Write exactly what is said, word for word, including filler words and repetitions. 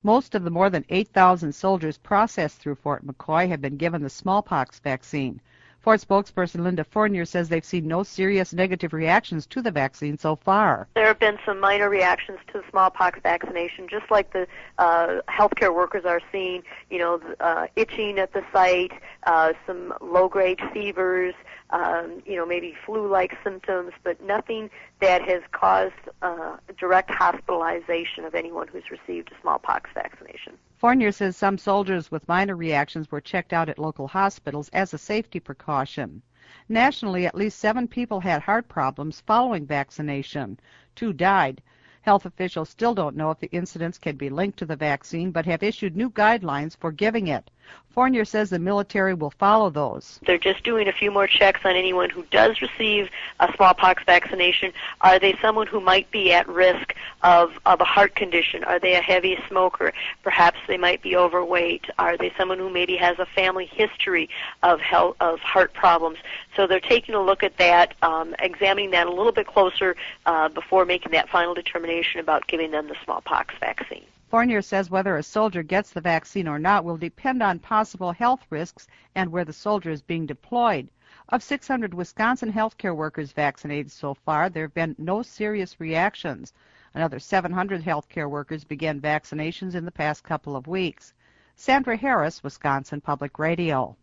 Most of the more than eight thousand soldiers processed through Fort McCoy have been given the smallpox vaccine. Fort spokesperson Linda Fournier says they've seen no serious negative reactions to the vaccine so far. There have been some minor reactions to the smallpox vaccination, just like the uh, healthcare workers are seeing, you know, uh, itching at the site, uh, some low-grade fevers, um, you know, maybe flu-like symptoms, but nothing that has caused uh, direct hospitalization of anyone who's received a smallpox vaccination. Fournier says some soldiers with minor reactions were checked out at local hospitals as a safety precaution. Nationally, at least seven people had heart problems following vaccination. Two died. Health officials still don't know if the incidents can be linked to the vaccine, but have issued new guidelines for giving it. Fournier says the military will follow those. They're just doing a few more checks on anyone who does receive a smallpox vaccination. Are they someone who might be at risk of, of a heart condition? Are they a heavy smoker? Perhaps they might be overweight. Are they someone who maybe has a family history of health, of heart problems? So they're taking a look at that, um, examining that a little bit closer uh, before making that final determination about giving them the smallpox vaccine. Fournier says whether a soldier gets the vaccine or not will depend on possible health risks and where the soldier is being deployed. Of six hundred Wisconsin healthcare workers vaccinated so far, there have been no serious reactions. Another seven hundred healthcare workers began vaccinations in the past couple of weeks. Sandra Harris, Wisconsin Public Radio.